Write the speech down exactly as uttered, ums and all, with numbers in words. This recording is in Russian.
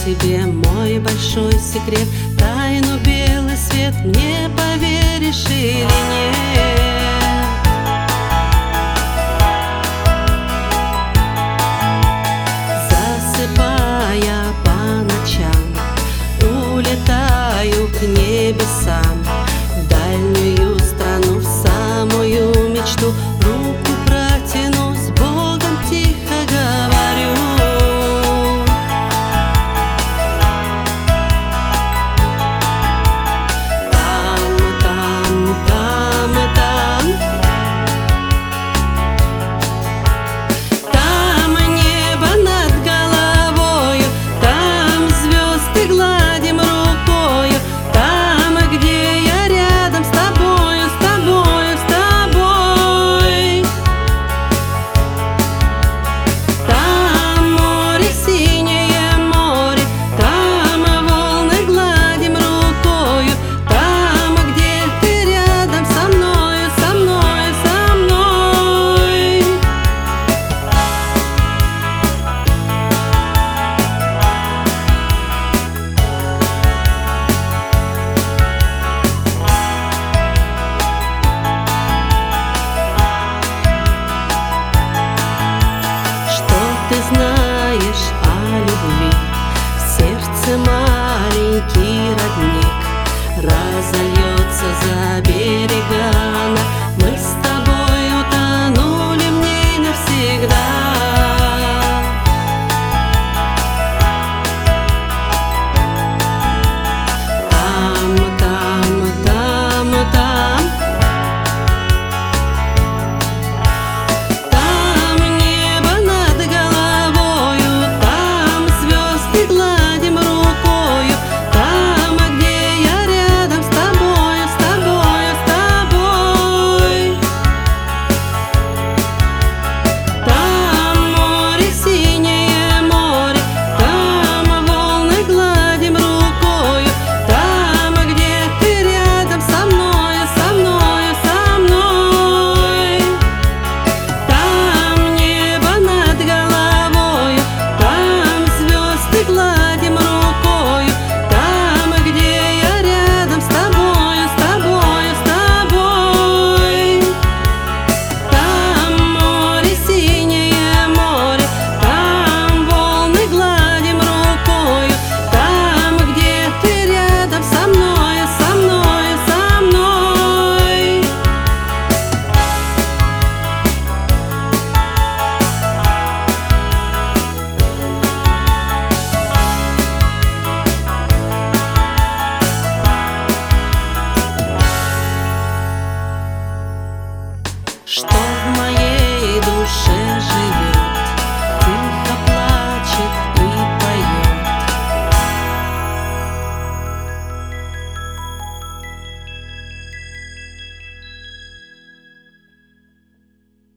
тебе мой большой секрет, тайну белый свет, мне поверишь или нет? Засыпая по ночам, улетаю к небесам, в дальнюю страну, в самую мечту, руку протяну, с Богом тихо говорю. Там, там, там и там, там небо над головою, там звезды гладим рукою, там, где я рядом с тобою, с тобою, с тобой. Там море, синее море, там волны гладим рукою, там, где ты рядом со мною, со мною, со мной. Что ты знаешь о любви? В сердце маленький родник разольется за